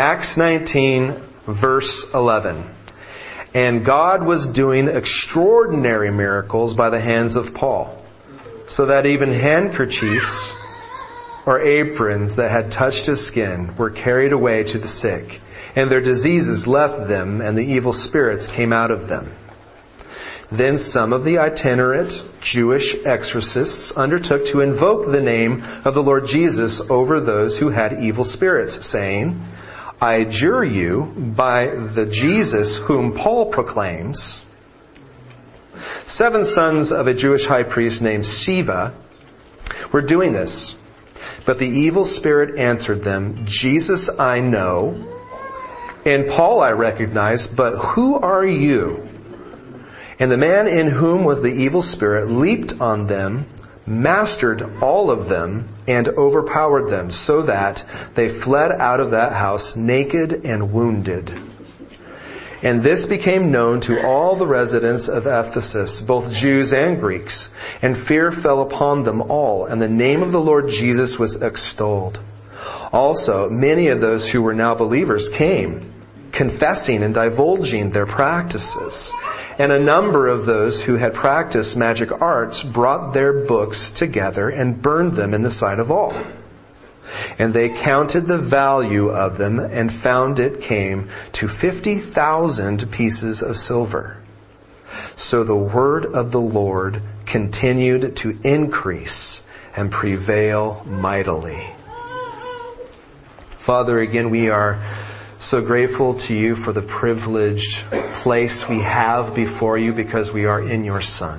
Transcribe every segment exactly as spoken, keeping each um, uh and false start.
Acts nineteen, verse eleven. And God was doing extraordinary miracles by the hands of Paul, so that even handkerchiefs or aprons that had touched his skin were carried away to the sick, and their diseases left them, and the evil spirits came out of them. Then some of the itinerant Jewish exorcists undertook to invoke the name of the Lord Jesus over those who had evil spirits, saying, I adjure you by the Jesus whom Paul proclaims. Seven sons of a Jewish high priest named Sceva were doing this. But the evil spirit answered them, Jesus I know, and Paul I recognize, but who are you? And the man in whom was the evil spirit leaped on them, mastered all of them, and overpowered them, so that they fled out of that house naked and wounded. And this became known to all the residents of Ephesus, both Jews and Greeks, and fear fell upon them all, and the name of the Lord Jesus was extolled. Also, many of those who were now believers came, confessing and divulging their practices. And a number of those who had practiced magic arts brought their books together and burned them in the sight of all. And they counted the value of them and found it came to fifty thousand pieces of silver. So the word of the Lord continued to increase and prevail mightily. Father, again, we are so grateful to you for the privileged place we have before you because we are in your Son.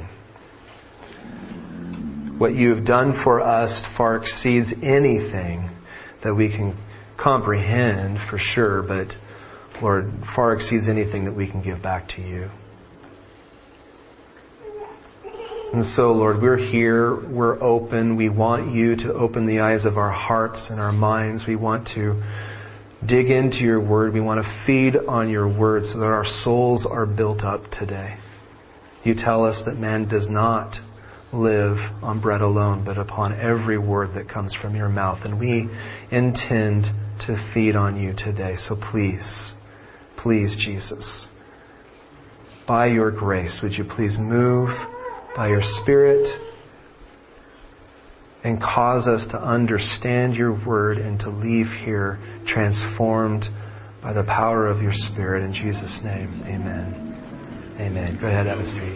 What you have done for us far exceeds anything that we can comprehend for sure, but Lord, far exceeds anything that we can give back to you. And so, Lord, we're here, we're open, we want you to open the eyes of our hearts and our minds. We want to dig into your word. We want to feed on your word so that our souls are built up today. You tell us that man does not live on bread alone, but upon every word that comes from your mouth. And we intend to feed on you today. So please, please, Jesus, by your grace, would you please move by your Spirit and cause us to understand your word and to leave here transformed by the power of your Spirit. In Jesus' name, amen. Amen. Go ahead, have a seat.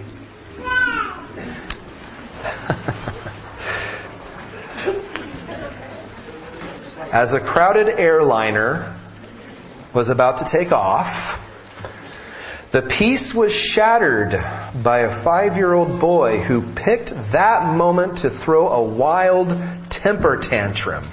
As a crowded airliner was about to take off, the peace was shattered by a five-year-old boy who picked that moment to throw a wild temper tantrum.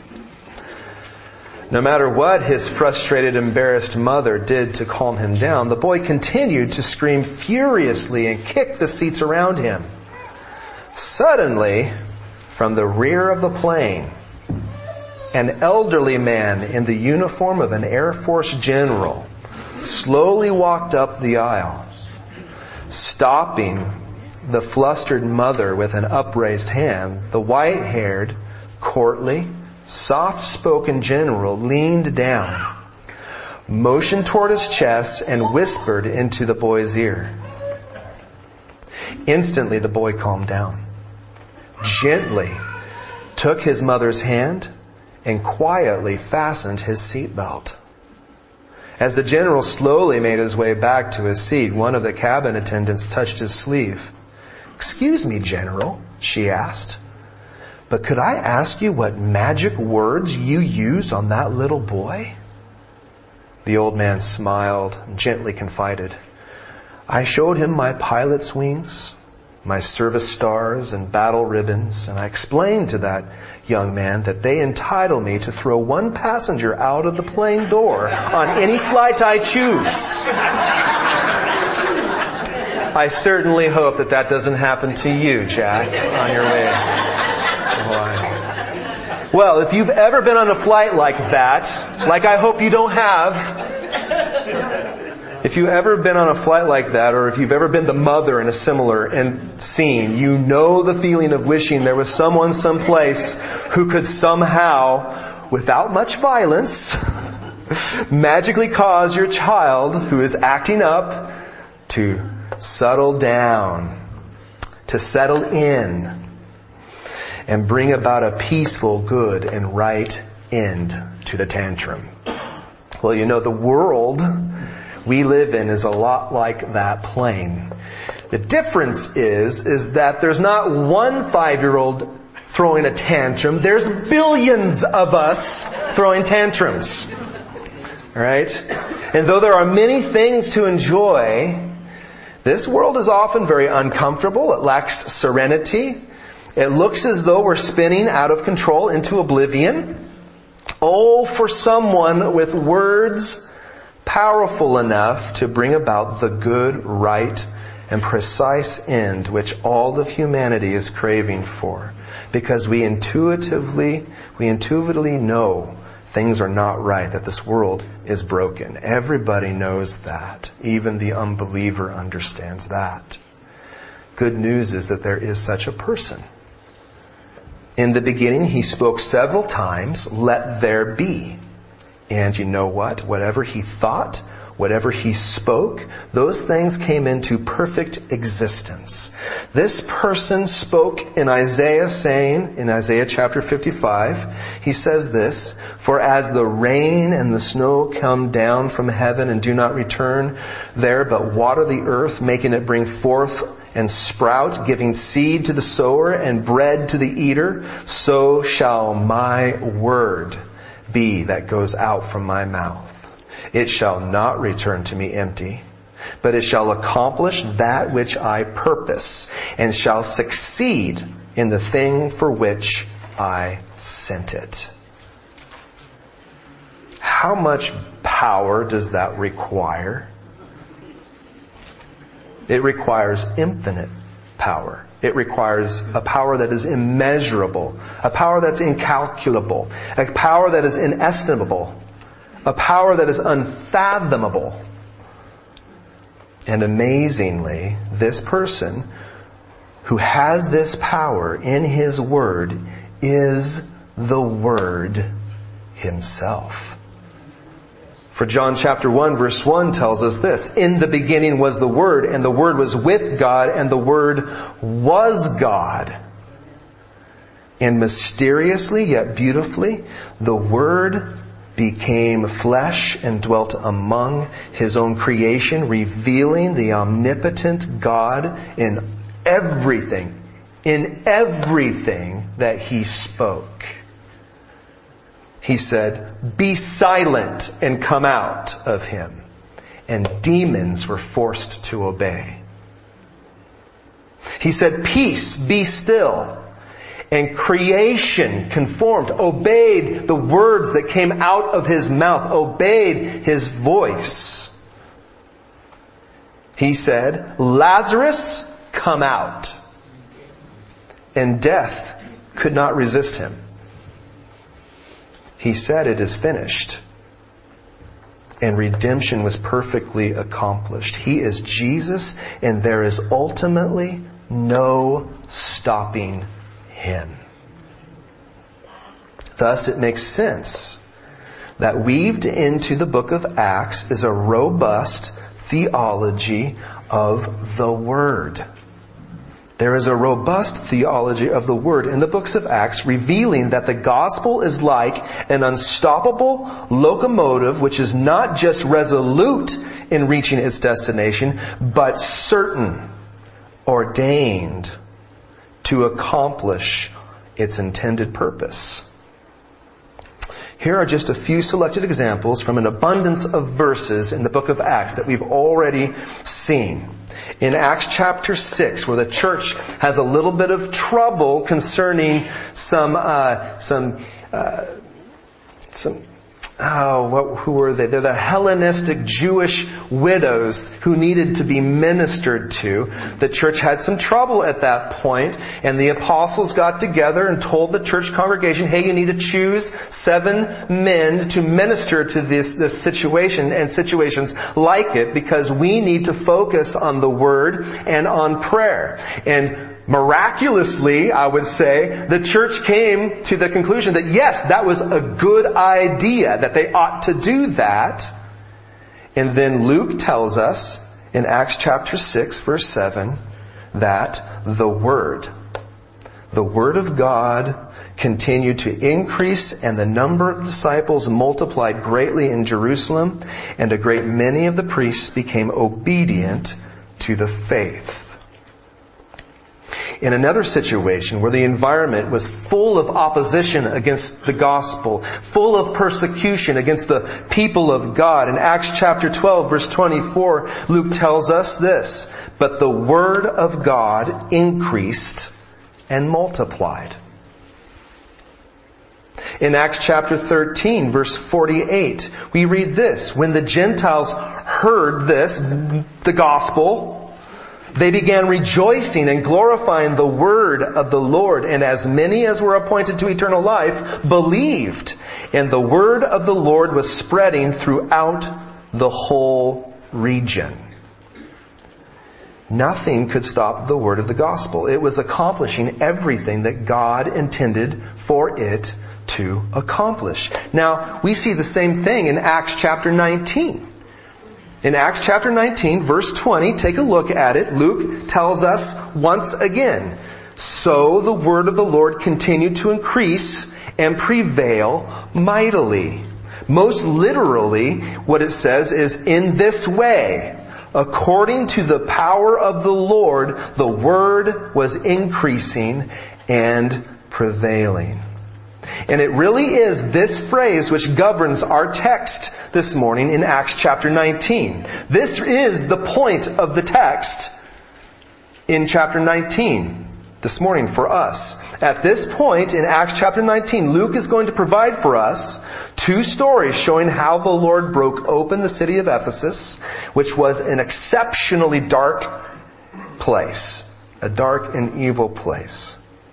No matter what his frustrated, embarrassed mother did to calm him down, the boy continued to scream furiously and kick the seats around him. Suddenly, from the rear of the plane, an elderly man in the uniform of an Air Force general slowly walked up the aisle, stopping the flustered mother with an upraised hand. The white-haired, courtly, soft-spoken general leaned down, motioned toward his chest, and whispered into the boy's ear. Instantly, the boy calmed down, gently took his mother's hand, and quietly fastened his seatbelt. As the general slowly made his way back to his seat, one of the cabin attendants touched his sleeve. "Excuse me, General," she asked, "but could I ask you what magic words you used on that little boy?" The old man smiled and gently confided, "I showed him my pilot's wings, my service stars and battle ribbons, and I explained to that young man that they entitle me to throw one passenger out of the plane door on any flight I choose. I certainly hope that that doesn't happen to you, Jack, on your way to Hawaii." Well, if you've ever been on a flight like that, like I hope you don't have, if you've ever been on a flight like that, or if you've ever been the mother in a similar scene, you know the feeling of wishing there was someone someplace who could somehow, without much violence, magically cause your child who is acting up to settle down, to settle in, and bring about a peaceful, good, and right end to the tantrum. Well, you know, the world we live in is a lot like that plane. The difference is, is that there's not one five-year-old throwing a tantrum. There's billions of us throwing tantrums. All right? And though there are many things to enjoy, this world is often very uncomfortable. It lacks serenity. It looks as though we're spinning out of control into oblivion. Oh, for someone with words powerful enough to bring about the good, right, and precise end which all of humanity is craving for. Because we intuitively, we intuitively know things are not right, that this world is broken. Everybody knows that. Even the unbeliever understands that. Good news is that there is such a person. In the beginning, He spoke several times, let there be. And you know what? Whatever He thought, whatever He spoke, those things came into perfect existence. This person spoke in Isaiah saying, in Isaiah chapter fifty-five, he says this, for as the rain and the snow come down from heaven and do not return there, but water the earth, making it bring forth and sprout, giving seed to the sower and bread to the eater, so shall my word be that goes out from my mouth. It shall not return to me empty, but it shall accomplish that which I purpose, and shall succeed in the thing for which I sent it. How much power does that require? It requires infinite power. It requires a power that is immeasurable, a power that's incalculable, a power that is inestimable, a power that is unfathomable. And amazingly, this person who has this power in His Word is the Word Himself. For John chapter one verse one tells us this, in the beginning was the Word, and the Word was with God, and the Word was God. And mysteriously yet beautifully, the Word became flesh and dwelt among His own creation, revealing the omnipotent God in everything, in everything that He spoke. He said, be silent and come out of him. And demons were forced to obey. He said, peace, be still. And creation conformed, obeyed the words that came out of His mouth, obeyed His voice. He said, Lazarus, come out. And death could not resist Him. He said, it is finished. And redemption was perfectly accomplished. He is Jesus, and there is ultimately no stopping Him. Thus, it makes sense that weaved into the book of Acts is a robust theology of the Word. There is a robust theology of the Word in the books of Acts, revealing that the gospel is like an unstoppable locomotive which is not just resolute in reaching its destination, but certain, ordained to accomplish its intended purpose. Here are just a few selected examples from an abundance of verses in the book of Acts that we've already seen. In Acts chapter six, where the church has a little bit of trouble concerning some, uh, some, uh, some, oh, what, who were they? They're the Hellenistic Jewish widows who needed to be ministered to. The church had some trouble at that point, and the apostles got together and told the church congregation, hey, you need to choose seven men to minister to this, this situation and situations like it, because we need to focus on the Word and on prayer. And Miraculously, I would say, the church came to the conclusion that yes, that was a good idea, that they ought to do that. And then Luke tells us in Acts chapter six, verse seven, that the Word, the Word of God continued to increase, and the number of disciples multiplied greatly in Jerusalem, and a great many of the priests became obedient to the faith. In another situation where the environment was full of opposition against the gospel, full of persecution against the people of God, in Acts chapter twelve, verse twenty-four, Luke tells us this, "But the word of God increased and multiplied." In Acts chapter thirteen, verse forty-eight, we read this, "When the Gentiles heard this, the gospel, they began rejoicing and glorifying the word of the Lord, and as many as were appointed to eternal life believed. And the word of the Lord was spreading throughout the whole region." Nothing could stop the word of the gospel. It was accomplishing everything that God intended for it to accomplish. Now, we see the same thing in Acts chapter nineteen. In Acts chapter nineteen, verse twenty, take a look at it. Luke tells us once again, "So the word of the Lord continued to increase and prevail mightily." Most literally, what it says is, "In this way, according to the power of the Lord, the word was increasing and prevailing." And it really is this phrase which governs our text this morning in Acts chapter nineteen. This is the point of the text in chapter nineteen this morning for us. At this point in Acts chapter nineteen, Luke is going to provide for us two stories showing how the Lord broke open the city of Ephesus, which was an exceptionally dark place, a dark and evil place.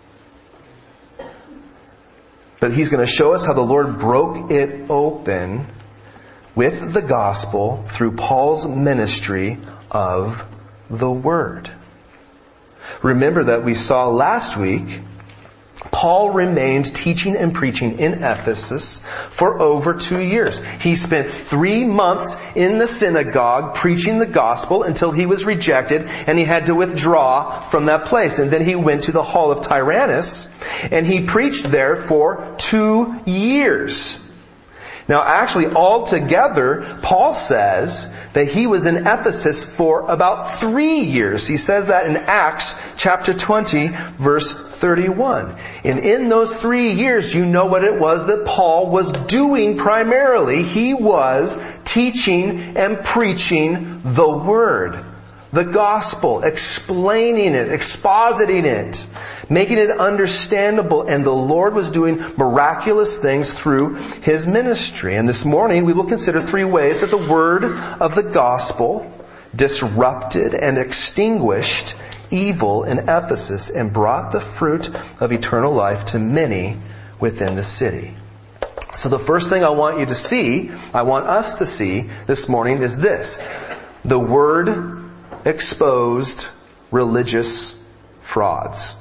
But he's going to show us how the Lord broke it open with the gospel through Paul's ministry of the Word. Remember that we saw last week, Paul remained teaching and preaching in Ephesus for over two years. He spent three months in the synagogue preaching the gospel until he was rejected and he had to withdraw from that place. And then he went to the hall of Tyrannus and he preached there for two years. Now actually altogether, Paul says that he was in Ephesus for about three years. He says that in Acts chapter twenty, verse thirty-one. And in those three years, you know what it was that Paul was doing primarily. He was teaching and preaching the Word, the gospel, explaining it, expositing it, making it understandable. And the Lord was doing miraculous things through His ministry. And this morning we will consider three ways that the word of the gospel disrupted and extinguished evil in Ephesus and brought the fruit of eternal life to many within the city. So the first thing I want you to see, I want us to see this morning is this. The word exposed religious frauds.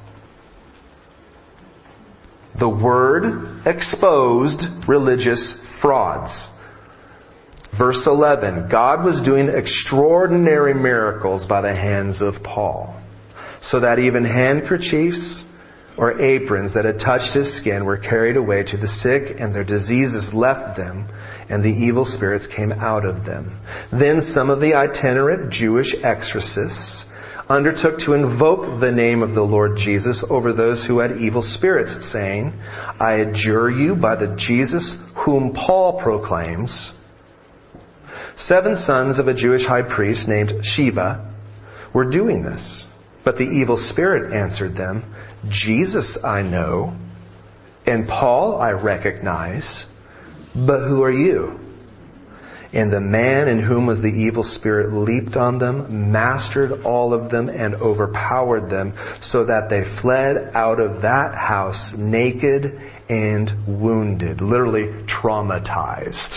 The word exposed religious frauds. Verse eleven, God was doing extraordinary miracles by the hands of Paul, so that even handkerchiefs or aprons that had touched his skin were carried away to the sick, and their diseases left them, and the evil spirits came out of them. Then some of the itinerant Jewish exorcists undertook to invoke the name of the Lord Jesus over those who had evil spirits, saying, "I adjure you by the Jesus whom Paul proclaims." Seven sons of a Jewish high priest named Sheba were doing this. But the evil spirit answered them, "Jesus I know, and Paul I recognize, but who are you?" And the man in whom was the evil spirit leaped on them, mastered all of them, and overpowered them, so that they fled out of that house naked and wounded. Literally traumatized.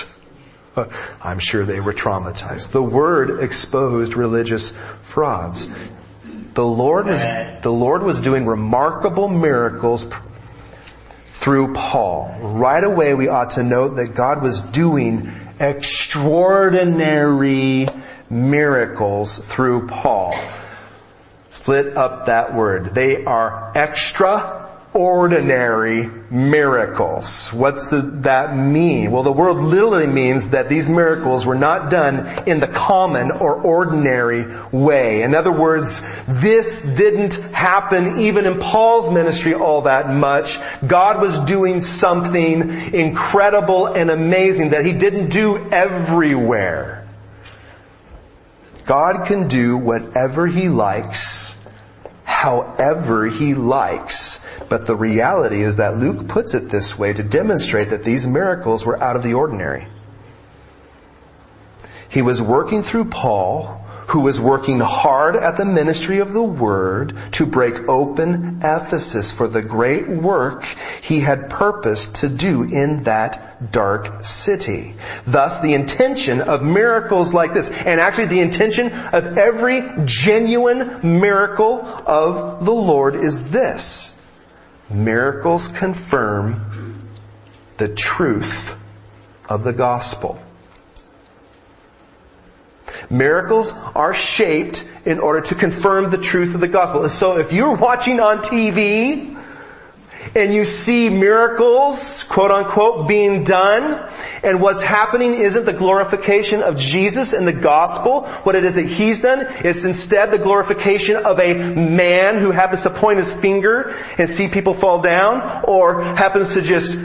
I'm sure they were traumatized. The word exposed religious frauds. The Lord was, the Lord was doing remarkable miracles through Paul. Right away we ought to note that God was doing extraordinary miracles through Paul. Split up that word. They are extraordinary miracles. What's the, that mean? Well, the word literally means that these miracles were not done in the common or ordinary way. In other words, this didn't happen even in Paul's ministry all that much. God was doing something incredible and amazing that He didn't do everywhere. God can do whatever He likes, however He likes. But the reality is that Luke puts it this way to demonstrate that these miracles were out of the ordinary. He was working through Paul, who was working hard at the ministry of the Word to break open Ephesus for the great work he had purposed to do in that dark city. Thus, the intention of miracles like this, and actually the intention of every genuine miracle of the Lord is this. Miracles confirm the truth of the gospel. Miracles are shaped in order to confirm the truth of the gospel. And so if you're watching on T V and you see miracles, quote unquote, being done, and what's happening isn't the glorification of Jesus and the gospel, what it is that He's done, it's instead the glorification of a man who happens to point his finger and see people fall down, or happens to just,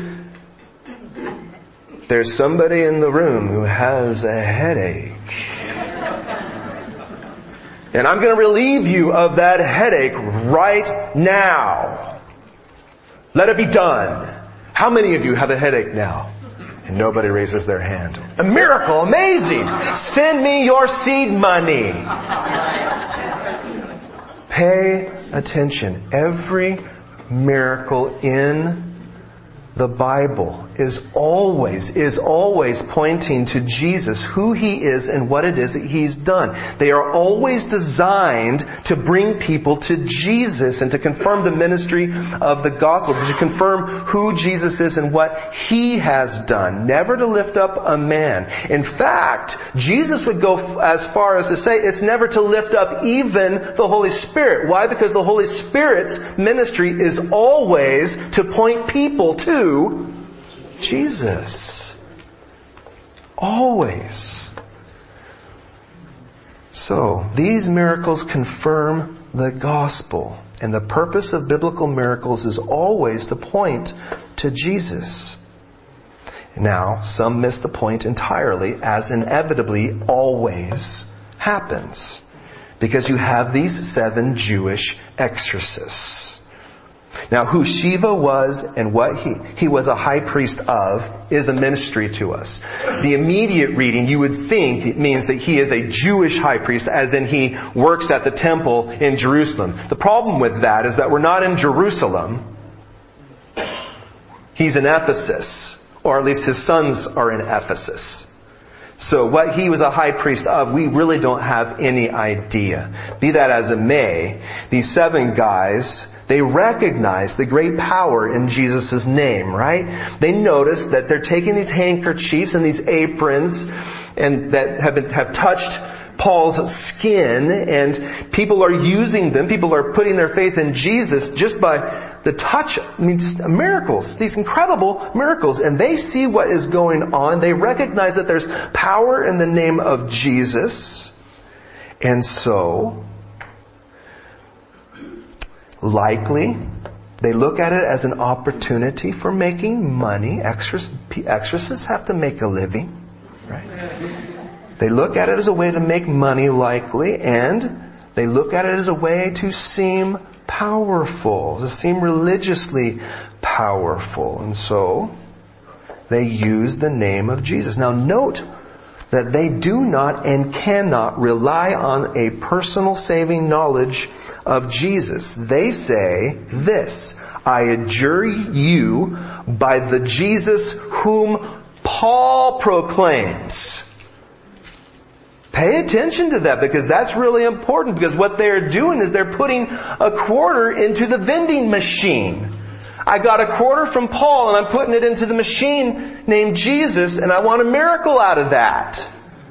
there's somebody in the room who has a headache. And I'm going to relieve you of that headache right now. Let it be done. How many of you have a headache now? And nobody raises their hand. A miracle. Amazing. Send me your seed money. Pay attention. Every miracle in the Bible is always, is always pointing to Jesus, who He is and what it is that He's done. They are always designed to bring people to Jesus and to confirm the ministry of the gospel, to confirm who Jesus is and what He has done, never to lift up a man. In fact, Jesus would go as far as to say it's never to lift up even the Holy Spirit. Why? Because the Holy Spirit's ministry is always to point people to Jesus. Always. So, these miracles confirm the gospel. And the purpose of biblical miracles is always to point to Jesus. Now, some miss the point entirely, as inevitably always happens. Because you have these seven Jewish exorcists. Now, who Shiva was and what he, he was a high priest of is a mystery to us. The immediate reading, you would think, it means that he is a Jewish high priest, as in he works at the temple in Jerusalem. The problem with that is that we're not in Jerusalem. He's in Ephesus, or at least his sons are in Ephesus. So what he was a high priest of, we really don't have any idea. Be that as it may, these seven guys, they recognize the great power in Jesus' name, right? They notice that they're taking these handkerchiefs and these aprons and that have been, have touched Paul's skin, and people are using them. People are putting their faith in Jesus just by the touch. I mean, just miracles, these incredible miracles. And they see what is going on. They recognize that there's power in the name of Jesus. And so, likely, they look at it as an opportunity for making money. Exorcists have to make a living, right? They look at it as a way to make money, likely, and they look at it as a way to seem powerful, to seem religiously powerful. And so, they use the name of Jesus. Now note that they do not and cannot rely on a personal saving knowledge of Jesus. They say this: I adjure you by the Jesus whom Paul proclaims. Pay attention to that, because that's really important, because what they're doing is they're putting a quarter into the vending machine. I got a quarter from Paul and I'm putting it into the machine named Jesus, and I want a miracle out of that.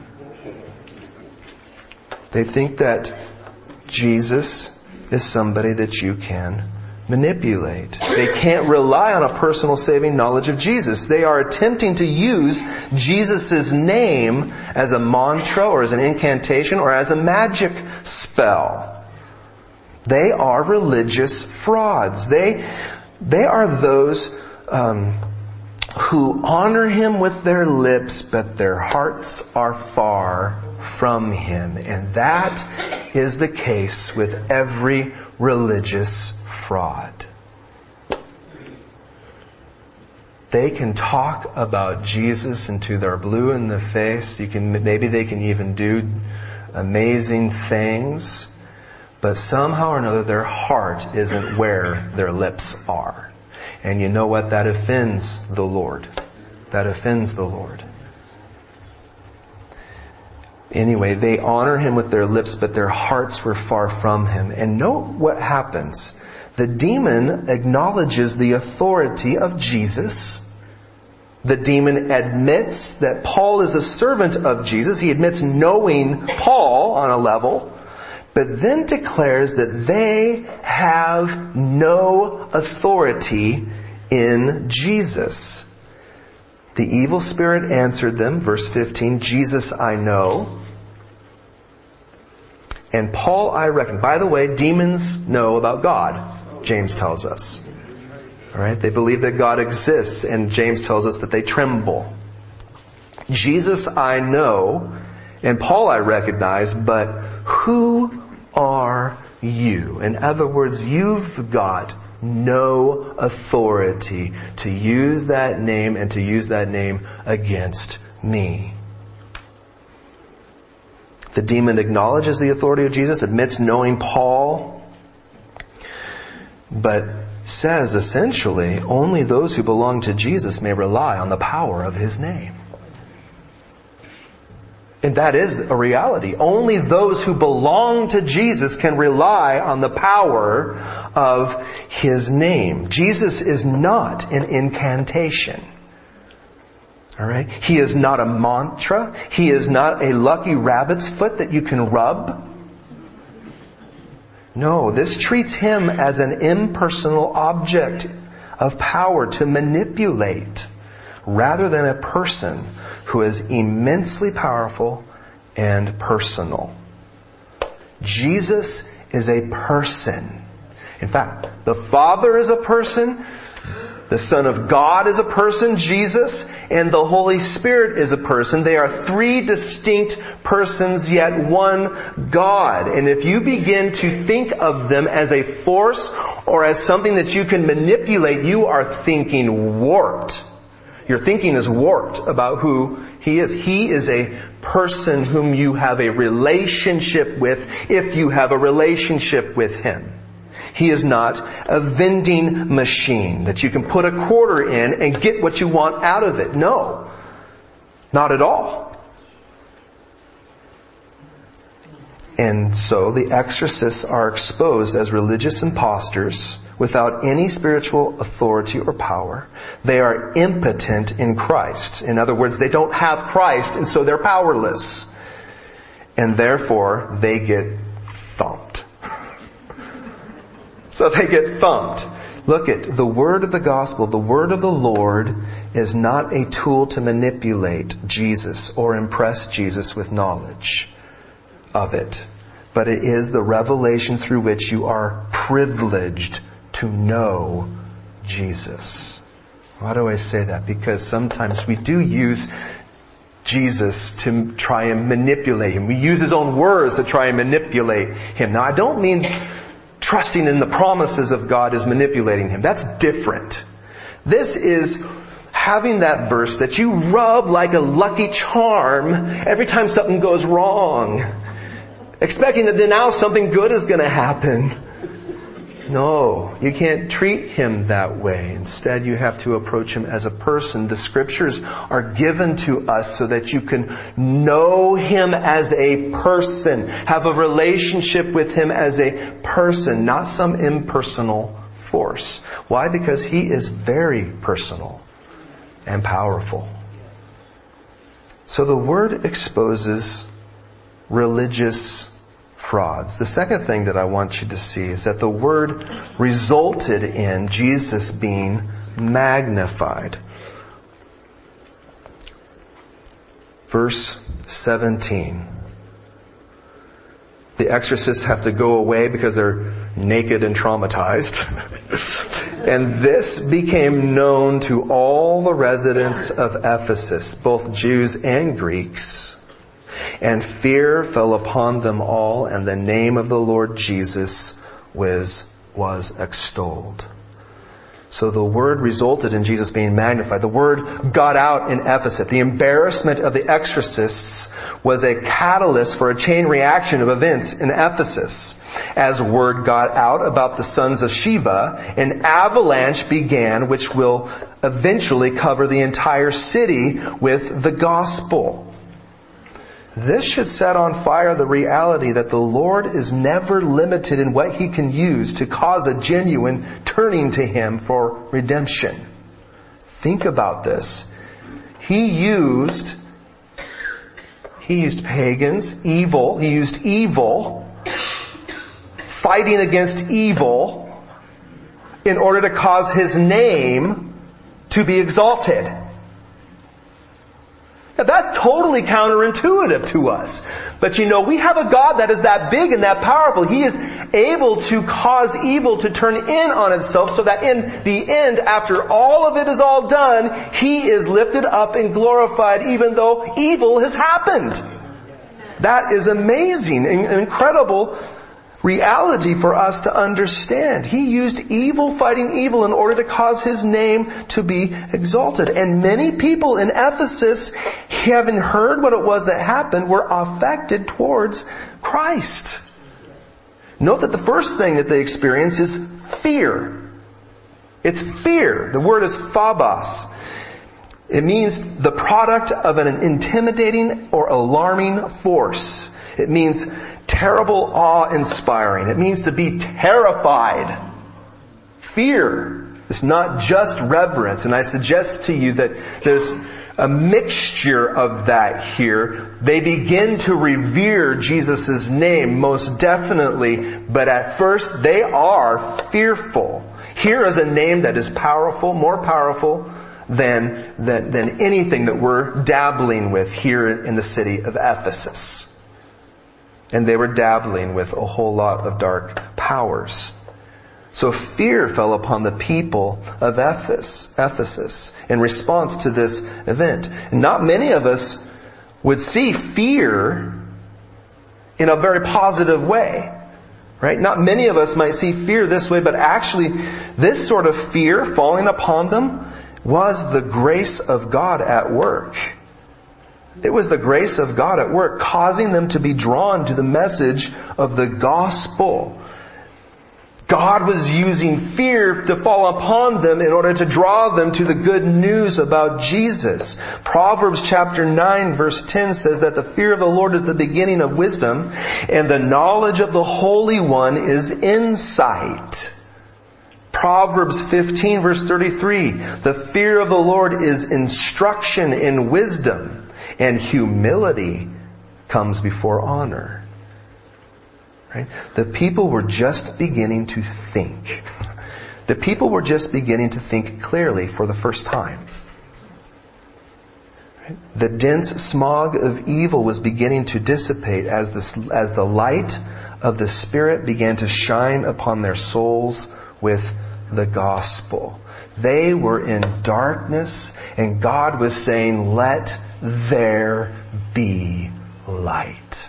They think that Jesus is somebody that you can manipulate. They can't rely on a personal saving knowledge of Jesus. They are attempting to use Jesus' name as a mantra or as an incantation or as a magic spell. They are religious frauds. They, they are those um, who honor Him with their lips, but their hearts are far from Him. And that is the case with every religious fraud. They can talk about Jesus until they're blue in the face. You can, maybe they can even do amazing things, but somehow or another their heart isn't where their lips are. And you know what? That offends the Lord. That offends the Lord. Anyway, they honor Him with their lips, but their hearts were far from Him. And note what happens. The demon acknowledges the authority of Jesus. The demon admits that Paul is a servant of Jesus. He admits knowing Paul on a level, but then declares that they have no authority in Jesus. The evil spirit answered them, verse fifteen, Jesus I know, and Paul I reckon. By the way, demons know about God, James tells us. All right, they believe that God exists, and James tells us that they tremble. Jesus I know, and Paul I recognize, but who are you? In other words, you've got no authority to use that name and to use that name against me. The demon acknowledges the authority of Jesus, admits knowing Paul, but says essentially only those who belong to Jesus may rely on the power of His name. And that is a reality. Only those who belong to Jesus can rely on the power of His name. Jesus is not an incantation. All right? He is not a mantra. He is not a lucky rabbit's foot that you can rub. No, this treats Him as an impersonal object of power to manipulate, rather than a person who is immensely powerful and personal. Jesus is a person. In fact, the Father is a person, the Son of God is a person, Jesus, and the Holy Spirit is a person. They are three distinct persons, yet one God. And if you begin to think of them as a force or as something that you can manipulate, you are thinking warped. Your thinking is warped about who He is. He is a person whom you have a relationship with if you have a relationship with Him. He is not a vending machine that you can put a quarter in and get what you want out of it. No, not at all. And so the exorcists are exposed as religious impostors without any spiritual authority or power. They are impotent in Christ. In other words, they don't have Christ, and so they're powerless. And therefore, they get thumped. So they get thumped. Look at the word of the gospel, the word of the Lord is not a tool to manipulate Jesus or impress Jesus with knowledge of it. But it is the revelation through which you are privileged to know Jesus. Why do I say that? Because sometimes we do use Jesus to try and manipulate Him. We use His own words to try and manipulate Him. Now, I don't mean trusting in the promises of God is manipulating Him. That's different. This is having that verse that you rub like a lucky charm every time something goes wrong, expecting that then now something good is going to happen. No, you can't treat him that way. Instead, you have to approach him as a person. The scriptures are given to us so that you can know him as a person, have a relationship with him as a person, not some impersonal force. Why? Because he is very personal and powerful. So the word exposes religious frauds. The second thing that I want you to see is that the word resulted in Jesus being magnified. Verse seventeen. The exorcists have to go away because they're naked and traumatized. And this became known to all the residents of Ephesus, both Jews and Greeks. And fear fell upon them all, and the name of the Lord Jesus was, was extolled. So the word resulted in Jesus being magnified. The word got out in Ephesus. The embarrassment of the exorcists was a catalyst for a chain reaction of events in Ephesus. As word got out about the sons of Sheva, an avalanche began which will eventually cover the entire city with the gospel. This should set on fire the reality that the Lord is never limited in what He can use to cause a genuine turning to Him for redemption. Think about this. He used, He used pagans, evil, He used evil, fighting against evil in order to cause His name to be exalted. Now, that's totally counterintuitive to us. But you know, we have a God that is that big and that powerful. He is able to cause evil to turn in on itself so that in the end, after all of it is all done, He is lifted up and glorified even though evil has happened. That is amazing and incredible reality for us to understand. He used evil fighting evil in order to cause His name to be exalted. And many people in Ephesus, having heard what it was that happened, were affected towards Christ. Note that the first thing that they experience is fear. It's fear. The word is phobos. It means the product of an intimidating or alarming force. It means terrible, awe-inspiring. It means to be terrified. Fear is not just reverence. And I suggest to you that there's a mixture of that here. They begin to revere Jesus' name, most definitely. But at first, they are fearful. Here is a name that is powerful, more powerful than, than, than anything that we're dabbling with here in the city of Ephesus. And they were dabbling with a whole lot of dark powers. So fear fell upon the people of Ephesus, Ephesus in response to this event. And not many of us would see fear in a very positive way. Right? Not many of us might see fear this way, but actually this sort of fear falling upon them was the grace of God at work. It was the grace of God at work, causing them to be drawn to the message of the gospel. God was using fear to fall upon them in order to draw them to the good news about Jesus. Proverbs chapter nine verse ten says that the fear of the Lord is the beginning of wisdom, and the knowledge of the Holy One is insight. Proverbs fifteen verse thirty-three, the fear of the Lord is instruction in wisdom, and humility comes before honor. Right? The people were just beginning to think. The people were just beginning to think clearly for the first time. Right? The dense smog of evil was beginning to dissipate as the, as the light of the Spirit began to shine upon their souls with the gospel. They were in darkness, and God was saying, "Let there be light."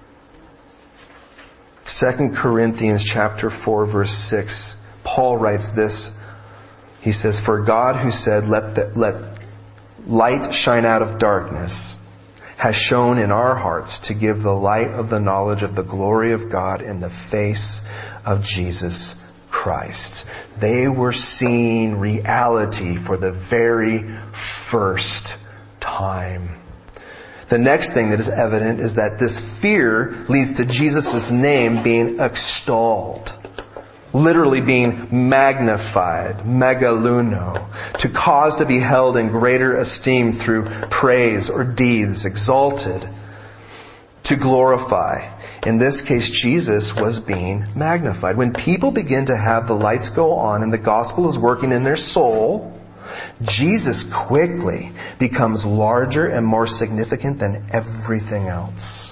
Second Corinthians chapter four verse six, Paul writes this. He says, "For God who said, let, the, let light shine out of darkness, has shone in our hearts to give the light of the knowledge of the glory of God in the face of Jesus Christ." Christ. They were seeing reality for the very first time. The next thing that is evident is that this fear leads to Jesus' name being extolled. Literally being magnified, megaluno, to cause to be held in greater esteem through praise or deeds, exalted, to glorify. In this case, Jesus was being magnified. When people begin to have the lights go on and the gospel is working in their soul, Jesus quickly becomes larger and more significant than everything else.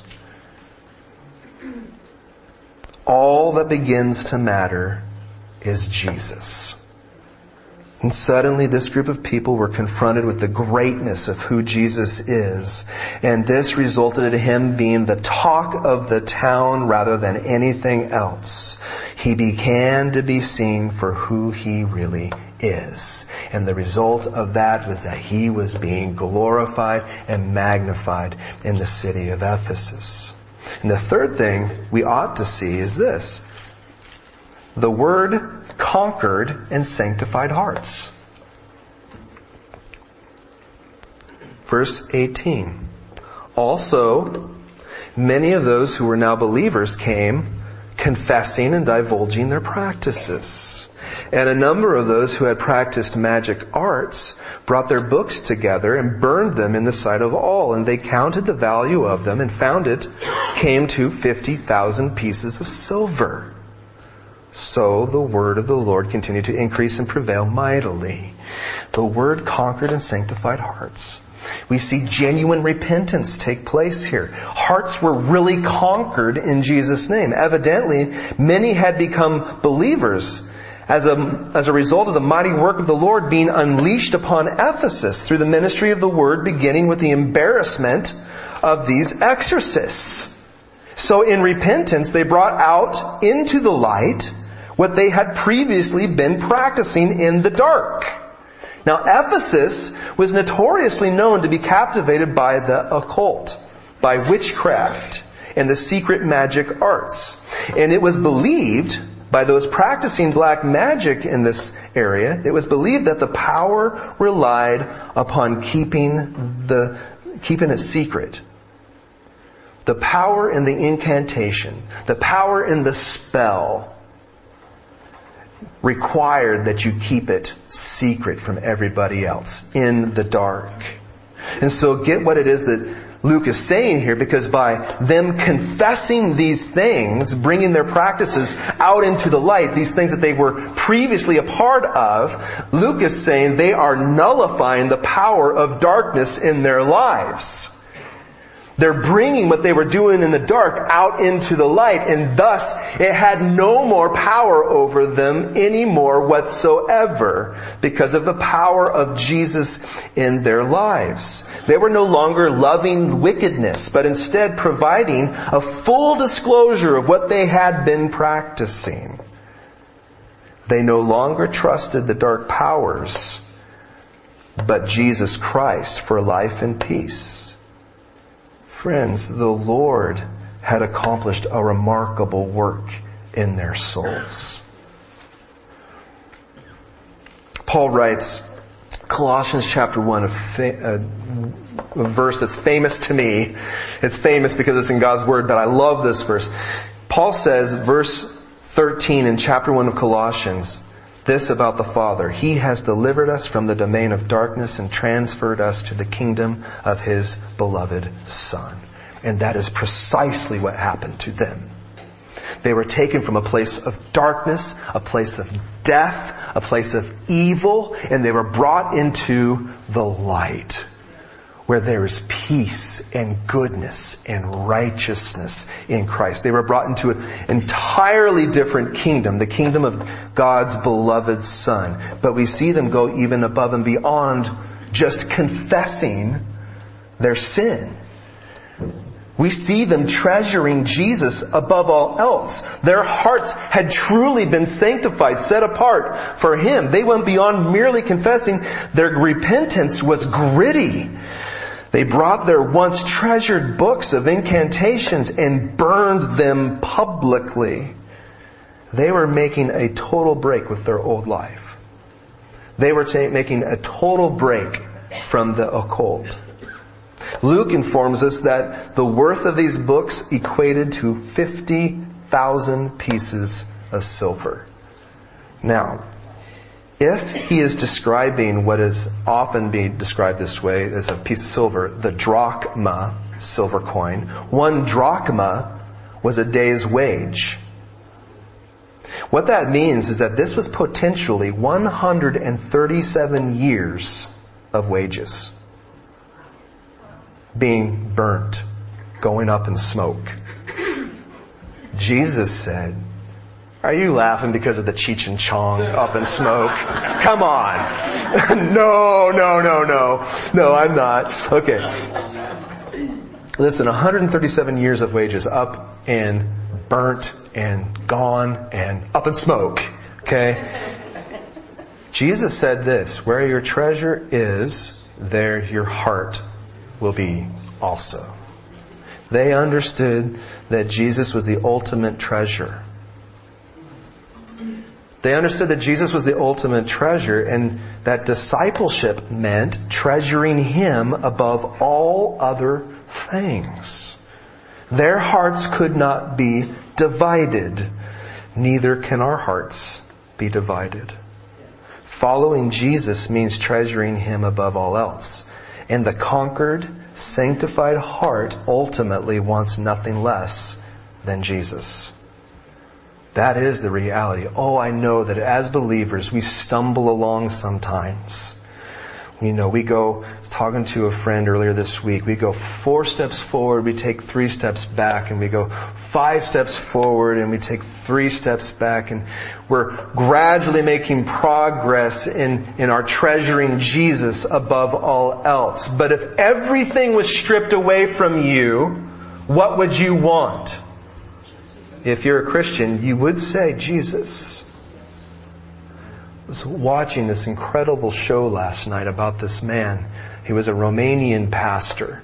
All that begins to matter is Jesus. And suddenly this group of people were confronted with the greatness of who Jesus is. And this resulted in him being the talk of the town rather than anything else. He began to be seen for who he really is. And the result of that was that he was being glorified and magnified in the city of Ephesus. And the third thing we ought to see is this. The Word conquered and sanctified hearts. Verse eighteen. Also, many of those who were now believers came, confessing and divulging their practices. And a number of those who had practiced magic arts brought their books together and burned them in the sight of all. And they counted the value of them and found it came to fifty thousand pieces of silver. So the word of the Lord continued to increase and prevail mightily. The word conquered and sanctified hearts. We see genuine repentance take place here. Hearts were really conquered in Jesus' name. Evidently, many had become believers as a, as a result of the mighty work of the Lord being unleashed upon Ephesus through the ministry of the word, beginning with the embarrassment of these exorcists. So in repentance, they brought out into the light what they had previously been practicing in the dark. Now, Ephesus was notoriously known to be captivated by the occult, by witchcraft, and the secret magic arts. And it was believed by those practicing black magic in this area, it was believed that the power relied upon keeping the keeping it secret. The power in the incantation, the power in the spell required that you keep it secret from everybody else, in the dark. And so get what it is that Luke is saying here, because by them confessing these things, bringing their practices out into the light, these things that they were previously a part of, Luke is saying they are nullifying the power of darkness in their lives. They're bringing what they were doing in the dark out into the light, and thus it had no more power over them anymore whatsoever because of the power of Jesus in their lives. They were no longer loving wickedness, but instead providing a full disclosure of what they had been practicing. They no longer trusted the dark powers, but Jesus Christ for life and peace. Friends, the Lord had accomplished a remarkable work in their souls. Paul writes, Colossians chapter one, a, fa- a, a verse that's famous to me. It's famous because it's in God's Word, but I love this verse. Paul says, verse thirteen in chapter one of Colossians, this about the Father. He has delivered us from the domain of darkness and transferred us to the kingdom of His beloved Son. And that is precisely what happened to them. They were taken from a place of darkness, a place of death, a place of evil, and they were brought into the light, where there is peace and goodness and righteousness in Christ. They were brought into an entirely different kingdom, the kingdom of God's beloved Son. But we see them go even above and beyond just confessing their sin. We see them treasuring Jesus above all else. Their hearts had truly been sanctified, set apart for Him. They went beyond merely confessing. Their repentance was gritty. They brought their once treasured books of incantations and burned them publicly. They were making a total break with their old life. They were ta- making a total break from the occult. Luke informs us that the worth of these books equated to fifty thousand pieces of silver. Now, if he is describing what is often being described this way as a piece of silver, the drachma, silver coin, one drachma was a day's wage. What that means is that this was potentially one hundred thirty-seven years of wages being burnt, going up in smoke. Jesus said, "Are you laughing because of the Cheech and Chong up in smoke? Come on." no, no, no, no. No, I'm not. Okay. Listen, one hundred thirty-seven years of wages up and burnt and gone and up in smoke. Okay? Jesus said this, "Where your treasure is, there your heart will be also." They understood that Jesus was the ultimate treasure. They understood that Jesus was the ultimate treasure, and that discipleship meant treasuring Him above all other things. Their hearts could not be divided. Neither can our hearts be divided. Following Jesus means treasuring Him above all else. And the conquered, sanctified heart ultimately wants nothing less than Jesus. That is the reality. Oh, I know that as believers, we stumble along sometimes. You know, we go, I was talking to a friend earlier this week, we go four steps forward, we take three steps back, and we go five steps forward, and we take three steps back, and we're gradually making progress in, in our treasuring Jesus above all else. But if everything was stripped away from you, what would you want? If you're a Christian, you would say, Jesus. I was watching this incredible show last night about this man. He was a Romanian pastor.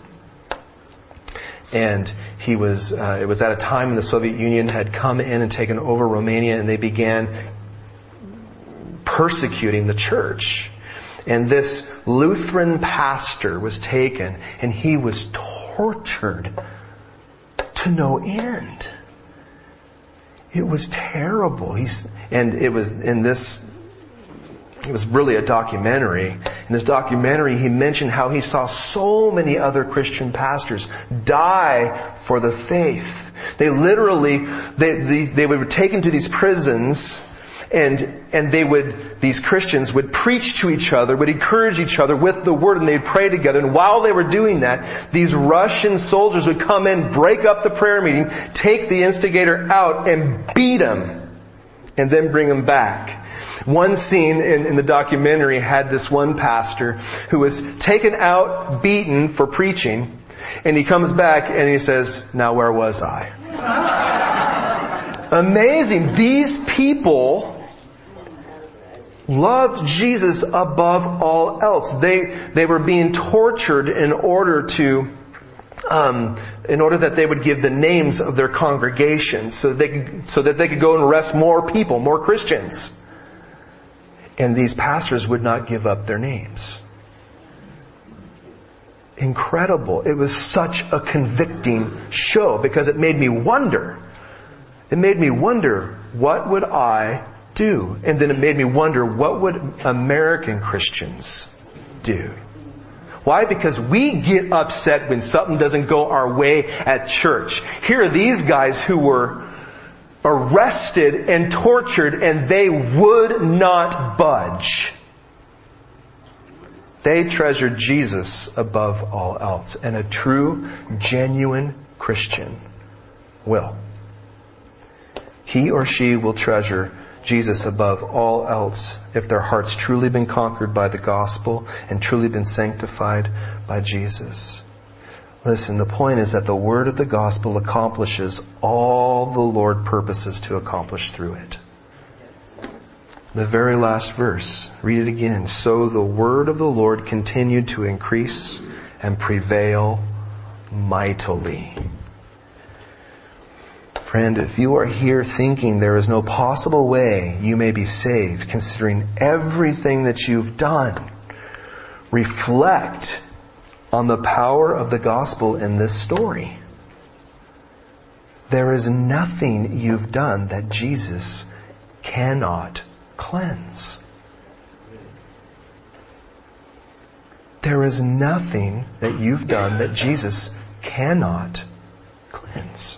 And he was, uh, it was at a time when the Soviet Union had come in and taken over Romania, and they began persecuting the church. And this Lutheran pastor was taken, and he was tortured to no end. It was terrible. He's, and it was in this, it was really a documentary. In this documentary, he mentioned how he saw so many other Christian pastors die for the faith. They literally, they, these, they were taken to these prisons, and, and they would, these Christians would preach to each other, would encourage each other with the Word, and they'd pray together. And while they were doing that, these Russian soldiers would come in, break up the prayer meeting, take the instigator out, and beat him, and then bring him back. One scene in, in the documentary had this one pastor who was taken out, beaten for preaching, and he comes back and he says, "Now where was I?" Amazing. These people loved Jesus above all else. They they were being tortured in order to, um, in order that they would give the names of their congregations, so they could, so that they could go and arrest more people, more Christians. And these pastors would not give up their names. Incredible. It was such a convicting show because it made me wonder. It made me wonder, what would I do? And then it made me wonder, what would American Christians do? Why? Because we get upset when something doesn't go our way at church. Here are these guys who were arrested and tortured, and they would not budge. They treasured Jesus above all else. And a true, genuine Christian will. He or she will treasure Jesus above all else if their heart's truly been conquered by the gospel and truly been sanctified by Jesus. Listen, the point is that the word of the gospel accomplishes all the Lord purposes to accomplish through it. The very last verse, read it again. So the word of the Lord continued to increase and prevail mightily. Friend, if you are here thinking there is no possible way you may be saved, considering everything that you've done, reflect on the power of the gospel in this story. There is nothing you've done that Jesus cannot cleanse. There is nothing that you've done that Jesus cannot cleanse.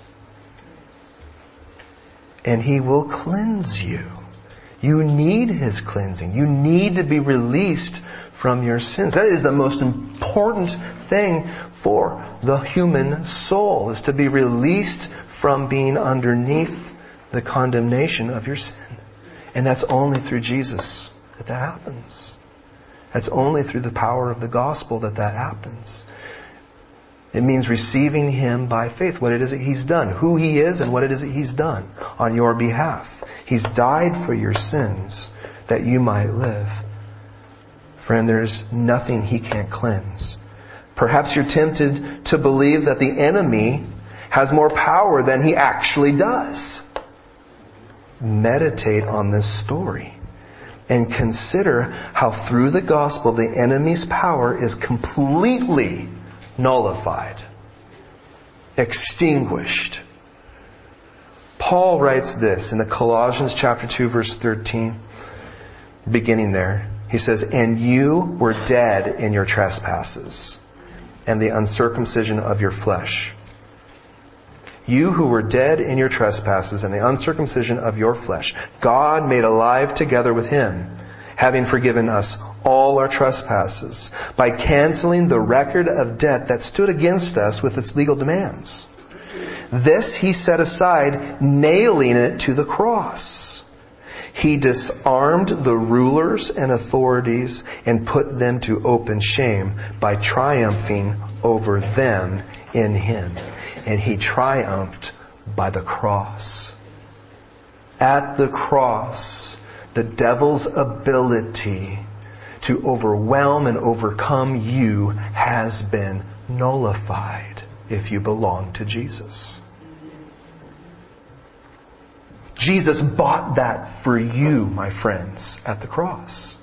And He will cleanse you. You need His cleansing. You need to be released from your sins. That is the most important thing for the human soul, is to be released from being underneath the condemnation of your sin. And that's only through Jesus that that happens. That's only through the power of the gospel that that happens. It means receiving Him by faith, what it is that He's done, who He is and what it is that He's done on your behalf. He's died for your sins that you might live. Friend, there's nothing He can't cleanse. Perhaps you're tempted to believe that the enemy has more power than he actually does. Meditate on this story and consider how through the gospel the enemy's power is completely nullified, extinguished. Paul writes this in the Colossians chapter two verse thirteen, beginning there. He says, "And you were dead in your trespasses and the uncircumcision of your flesh. You who were dead in your trespasses and the uncircumcision of your flesh, God made alive together with Him, having forgiven us all our trespasses, by canceling the record of debt that stood against us with its legal demands. This He set aside, nailing it to the cross. He disarmed the rulers and authorities and put them to open shame by triumphing over them in Him." And He triumphed by the cross. At the cross, the devil's ability to overwhelm and overcome you has been nullified if you belong to Jesus. Jesus bought that for you, my friends, at the cross.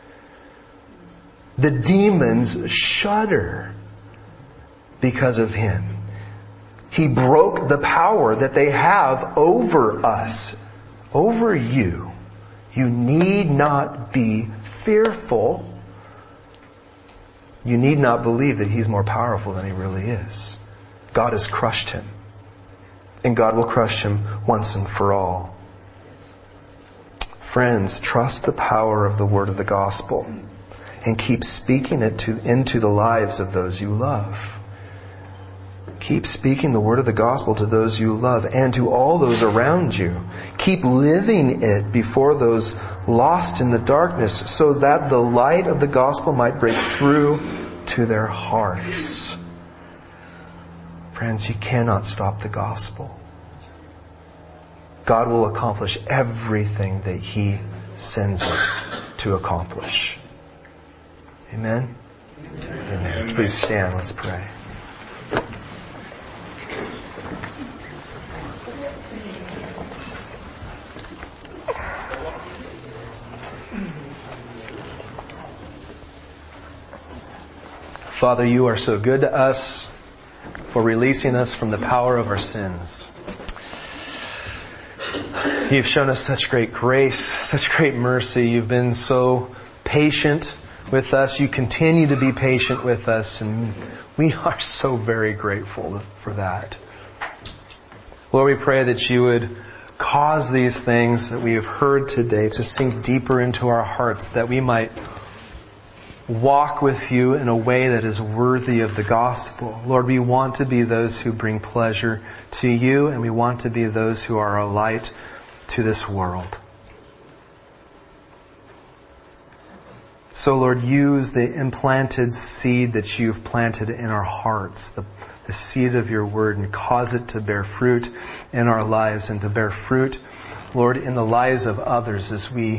The demons shudder because of Him. He broke the power that they have over us, over you. You need not be fearful. You need not believe that He's more powerful than He really is. God has crushed Him. And God will crush Him once and for all. Friends, trust the power of the word of the gospel and keep speaking it to, into the lives of those you love. Keep speaking the word of the gospel to those you love and to all those around you. Keep living it before those lost in the darkness, so that the light of the gospel might break through to their hearts. Friends, you cannot stop the gospel. God will accomplish everything that He sends it to accomplish. Amen? Amen. Please stand. Let's pray. Father, You are so good to us for releasing us from the power of our sins. You've shown us such great grace, such great mercy. You've been so patient with us. You continue to be patient with us, and we are so very grateful for that. Lord, we pray that You would cause these things that we have heard today to sink deeper into our hearts, that we might walk with You in a way that is worthy of the gospel. Lord, we want to be those who bring pleasure to You, and we want to be those who are a light to this world. So, Lord, use the implanted seed that You've planted in our hearts, the, the seed of Your word, and cause it to bear fruit in our lives and to bear fruit, Lord, in the lives of others as we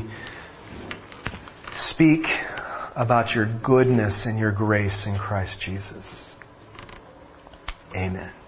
speak about Your goodness and Your grace in Christ Jesus. Amen.